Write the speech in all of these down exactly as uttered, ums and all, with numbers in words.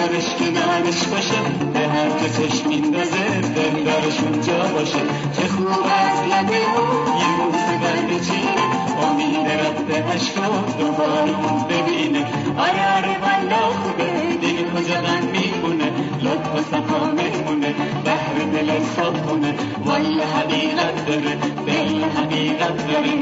یارش کنارش باشه، به هر جا چشم میندازه دل دارش اونجا باشه. چه خوب از لبه یه بوسه بربچینه، امید رفته عشقا دوباره اون ببینه. آره آره والا خوبه، دیگه کجا غم میمونه، لطف و صفا میمونه، بحر دل صاف کنه. والا حقیقت داره، دل حقیقت داره.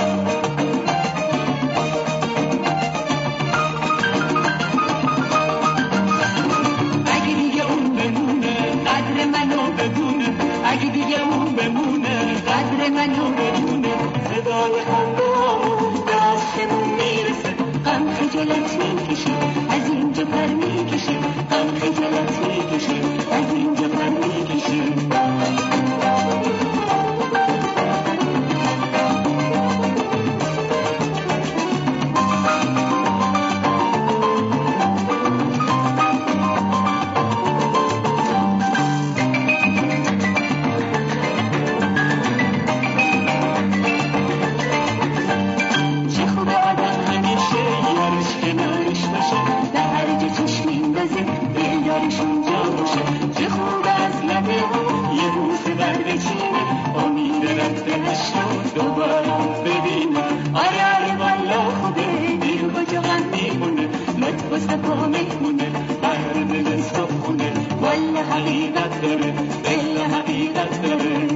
اگه دیگه اون بمونه قدر منو بدونه، صدای خنده‌هامون به آسمون میرسه. غم خجالت میکشه از اینجا پر میکشه، غم خجالت میکشه از اینجا پر میکشه. چه خوب از لبه یه بوسه بربچینه، امید رفته عشق دوباره ببینه. آره آره والا خوبه، دیگه کجا غم میمونه، لطف و صفا میمونه، بحر دل صاف کنه. والا حقیقت داره، دل حقیقت داره.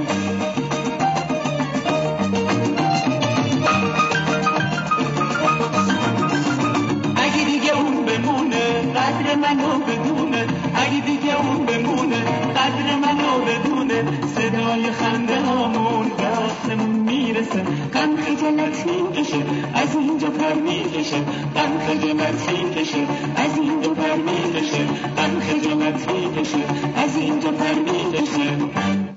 اگه دیگه اون بمونه قدر منو بدونه، اگه دیگه اون بمونه قدر منو بدونه، صدای خنده هامون به آسمون میرسه. غم خجالت میکشه از اینجا پر میکشه، غم خجالت میکشه از اینجا پر میکشه، غم خجالت میکشه از اینجا پر میکشه.